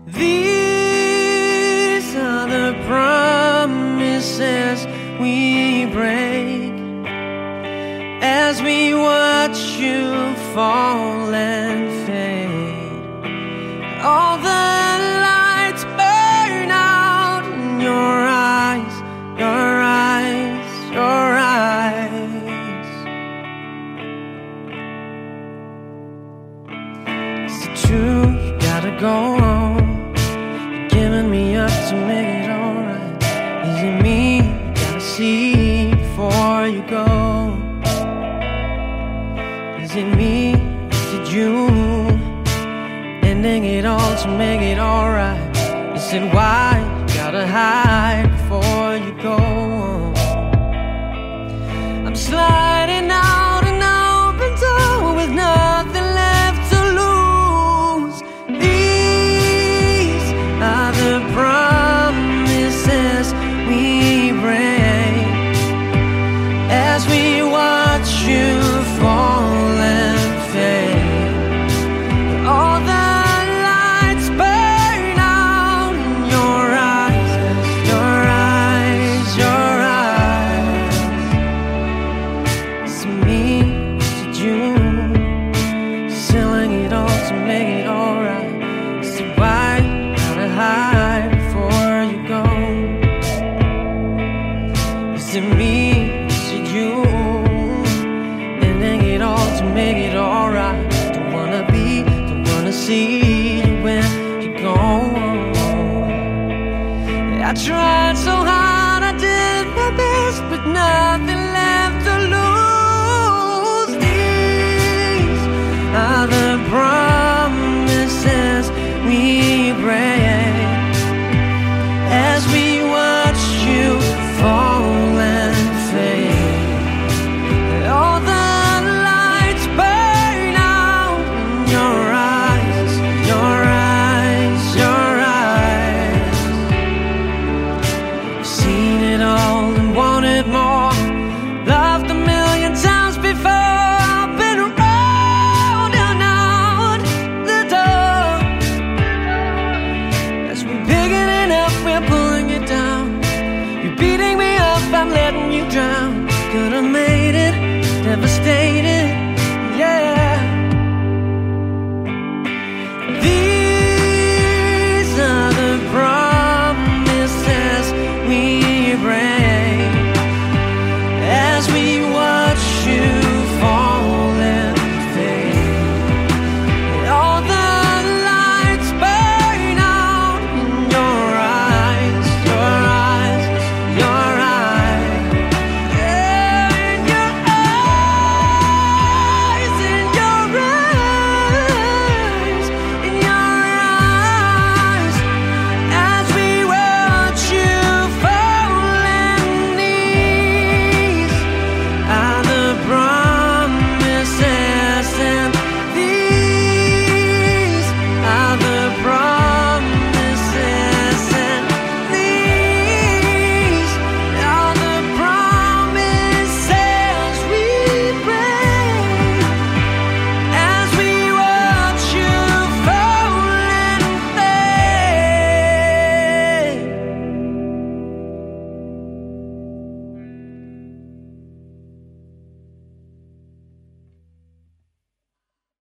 These are the promises we break as we watch you fall and fade. All the lights burn out in your eyes, your eyes, your eyes. Is it true you gotta go on? You're giving me up to make it alright. Is it me you gotta see before you go? Is it me, is it you, ending it all to make it alright? Is it why you gotta hide before you go? I'm sliding out an open door with nothing left to lose. These are the promises we break as we watch you fall. Is it me, is it you, ending it all to make it alright? Don't wanna see you when you're gone. I tried so